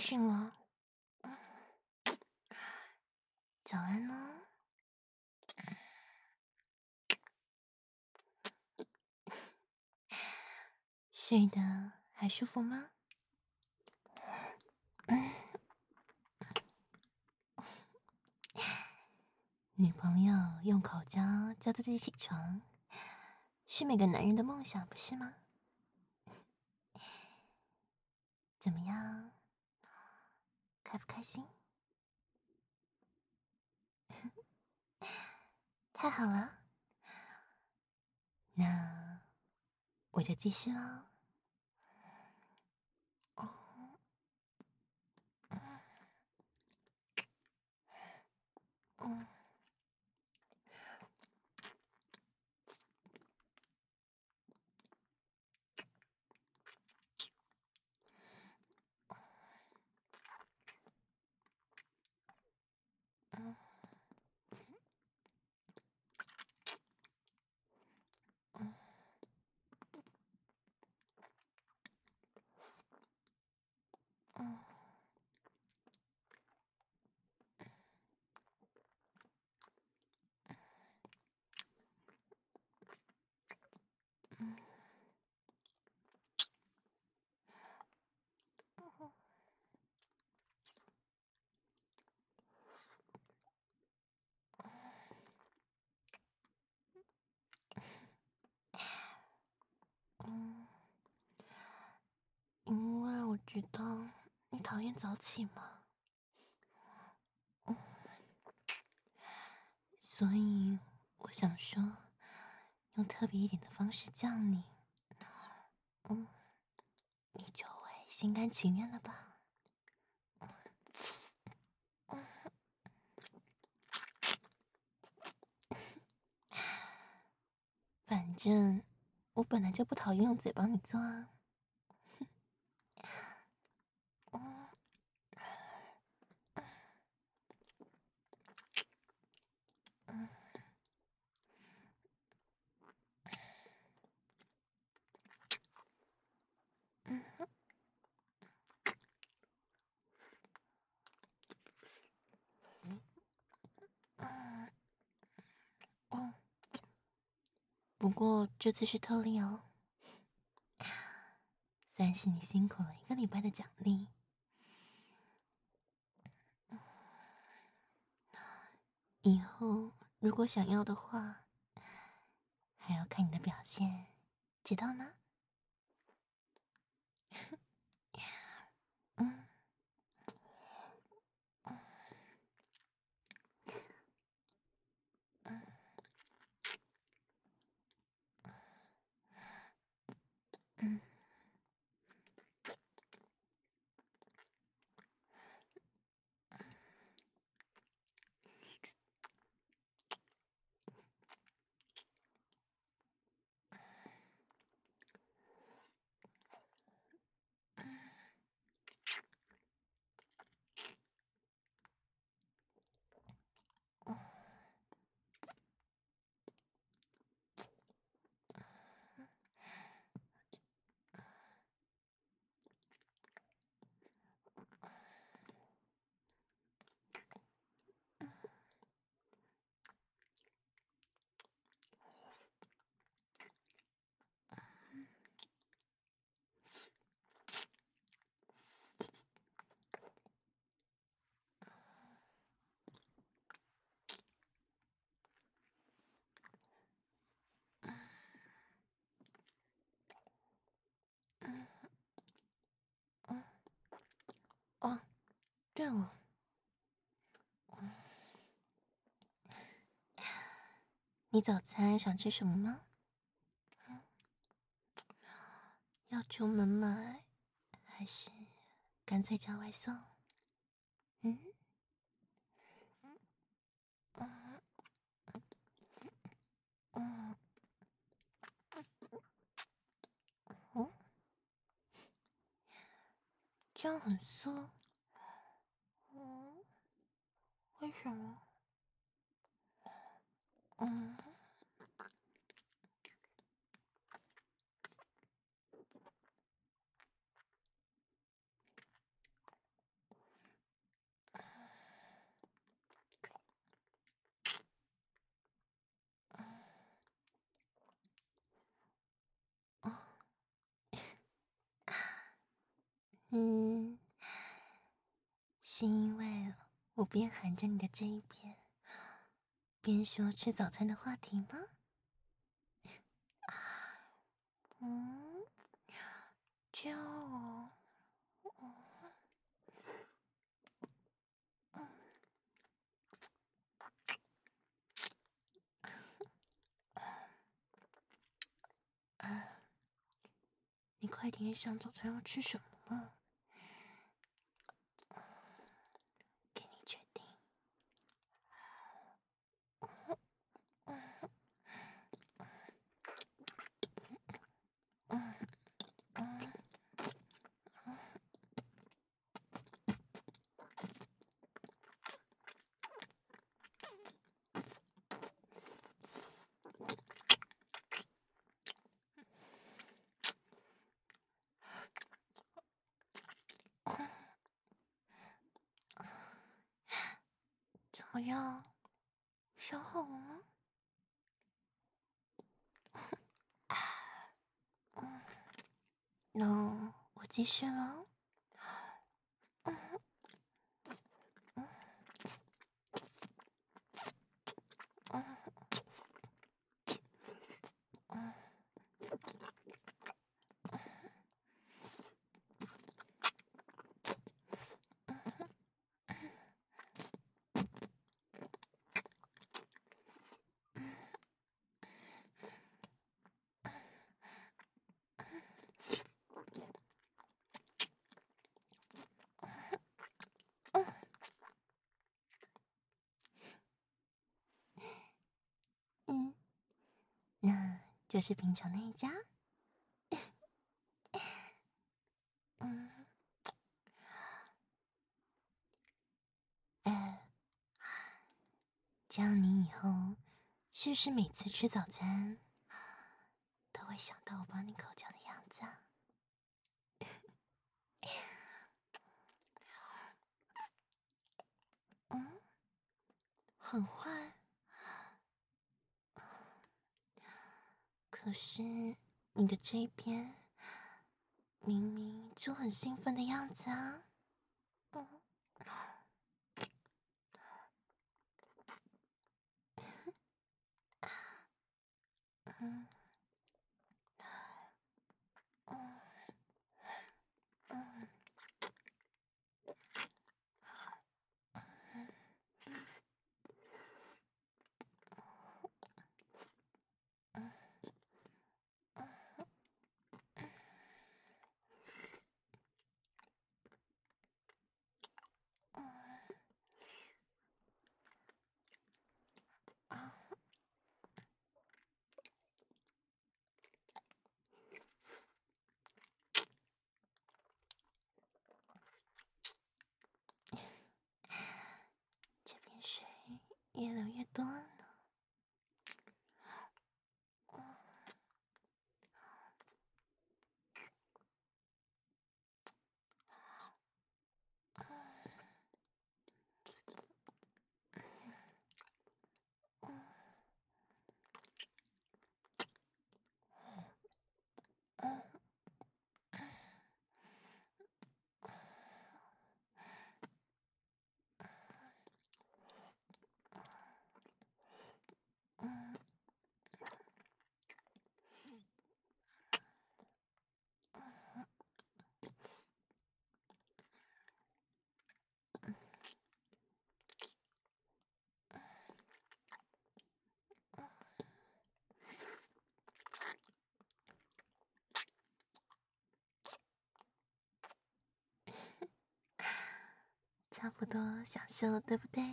醒了，早安呢。睡得还舒服吗？女朋友用口交叫自己起床，是每个男人的梦想，不是吗？怎么样，开不开心？太好了，那我就继续喽。嗯嗯嗯嗯嗯，因为我知道你讨厌早起嘛，所以我想说，用特别一点的方式叫你，嗯，你就会心甘情愿了吧？反正我本来就不讨厌用嘴帮你做啊。哦，不过这次是特例哦，算是你辛苦了一个礼拜的奖励。以后如果想要的话，还要看你的表现，知道吗？嗯嗯嗯哦，对了，你早餐想吃什么吗？要出门买，还是干脆叫外送？嗯嗯嗯哦，这样很涩。嗯，为什么？嗯是因为我边含着你的这一边，边说吃早餐的话题吗？就你快点想早餐要吃什么嘛？给你决定。怎么样？想好了吗？那我继续了。那就是平常那一家。这样你以后是不是每次吃早餐都会想到我帮你口交的样子啊？很坏。可是你的这一边明明就很兴奋的样子啊。这边水越流越多了呢。差不多享受了，对不对？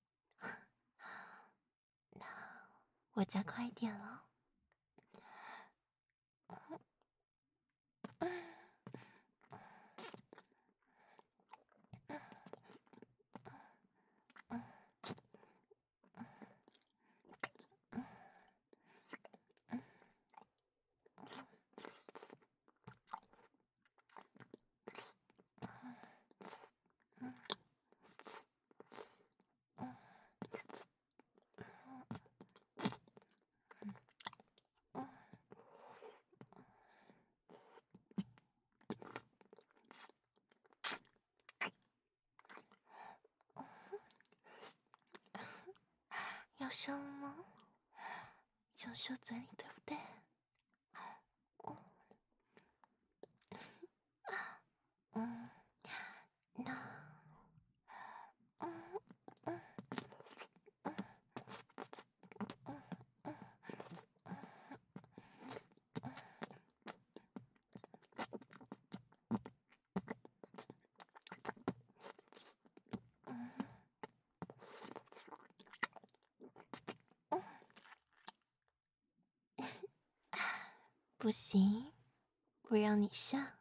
那我加快一点了。 受吗？想射嘴里，对不对？嗯，那，嗯嗯嗯嗯，不行，不让你上。